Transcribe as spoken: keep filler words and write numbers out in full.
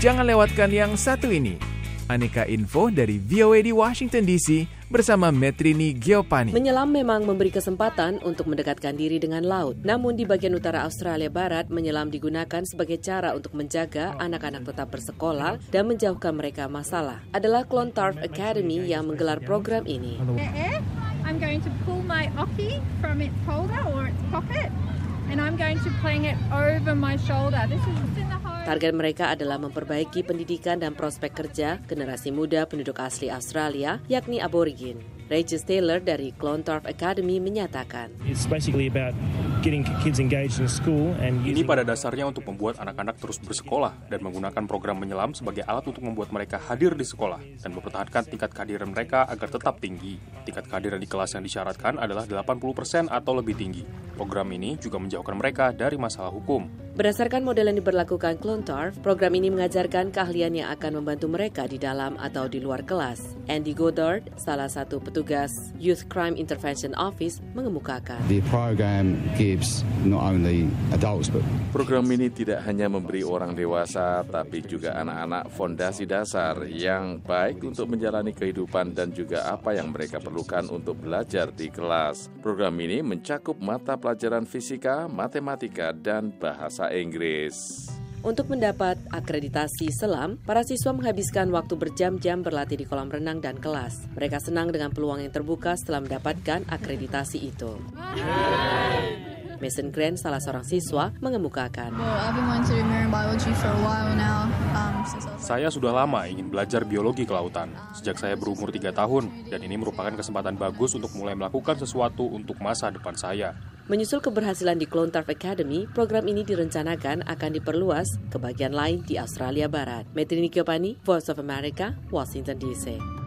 Jangan lewatkan yang satu ini. Aneka info dari V O A di Washington D C bersama Metrini Giopani. Menyelam memang memberi kesempatan untuk mendekatkan diri dengan laut. Namun di bagian utara Australia Barat, menyelam digunakan sebagai cara untuk menjaga anak-anak tetap bersekolah dan menjauhkan mereka masalah. Adalah Clontarf Academy yang menggelar program ini. I'm going to pull my oki from its holder or its pocket and I'm going to fling it over my shoulder. This is in the hole. Target mereka adalah memperbaiki pendidikan dan prospek kerja generasi muda penduduk asli Australia, yakni aborigin. Regis Taylor dari Clontarf Academy menyatakan, It's basically about getting kids engaged in school and Ini pada dasarnya untuk membuat anak-anak terus bersekolah dan menggunakan program menyelam sebagai alat untuk membuat mereka hadir di sekolah dan mempertahankan tingkat kehadiran mereka agar tetap tinggi. Tingkat kehadiran di kelas yang disyaratkan adalah delapan puluh persen atau lebih tinggi. Program ini juga menjauhkan mereka dari masalah hukum. Berdasarkan model yang diberlakukan Clontarf, program ini mengajarkan keahlian yang akan membantu mereka di dalam atau di luar kelas. Andy Goddard, salah satu petugas Youth Crime Intervention Office, mengemukakan. The program gives not only adults but Program ini tidak hanya memberi orang dewasa, tapi juga anak-anak fondasi dasar yang baik untuk menjalani kehidupan dan juga apa yang mereka perlukan untuk belajar di kelas. Program ini mencakup mata pelajaran fisika, matematika, dan bahasa Inggris. Untuk mendapat akreditasi selam, para siswa menghabiskan waktu berjam-jam berlatih di kolam renang dan kelas. Mereka senang dengan peluang yang terbuka setelah mendapatkan akreditasi itu. Mason Grant, salah seorang siswa, mengemukakan. Saya sudah lama ingin belajar biologi kelautan, sejak saya berumur tiga tahun, dan ini merupakan kesempatan bagus untuk mulai melakukan sesuatu untuk masa depan saya. Menyusul keberhasilan di Clontarf Academy, program ini direncanakan akan diperluas ke bagian lain di Australia Barat. Metrini Giopani, Voice of America, Washington D C.